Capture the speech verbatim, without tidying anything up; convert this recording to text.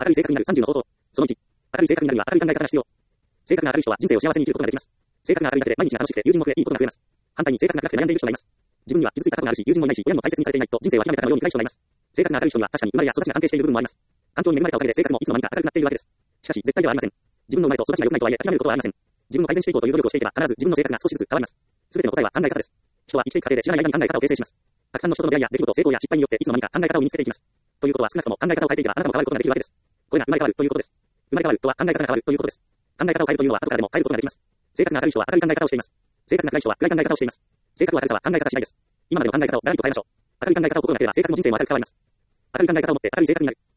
明るい性格になるさんじゅうの方法。そのいち、明るい性格になるには明るい考え方が必要。性格が明るい人は人生を幸せに生きることができます。性格が明るいだけで毎日が楽しくて友人も増えいいことが増えます。反対に性格が暗くて悩んでいる人がいます。自分には傷ついた過去があるし、友人もいないし、親も大切にされていないと人生は極めたかのように暗い人がいます。性格が明るい人には確かに生まれや育ちが関係している部分もあります。環境に恵まれたおかげで性格もいつの間にか明るくなっているわけです。しかし絶対ではありません。自分の生まれと育ちが良くないとはいえ諦めることはありません。自分を改善していこうという努力をしていけば必ず自分の性格が少しずつ変わります。すべての答えは考え方です。人は生きていく過程で知らない間に考え方を形成します。たくさんの人との出会いや出来事、成功や失敗によっていつの間にか考え方を身につけていきます。ということは少なくとも考え方を変えていけばあなたも変わることができるわけです。これが生まれ変わるということです。生まれ変わるとは考え方が変わるということです。考え方を変えるというのは後からでも変えることができます。性格が明るい人は明るい考え方をしています。性格が暗い人は暗い考え方をしています。性格は明るさは考え方次第です。今までの考え方をガラリと変えましょう。明るい考え方を心がければ性格も人生も明るく変わります。明るい考え方を持って明るい性格になる。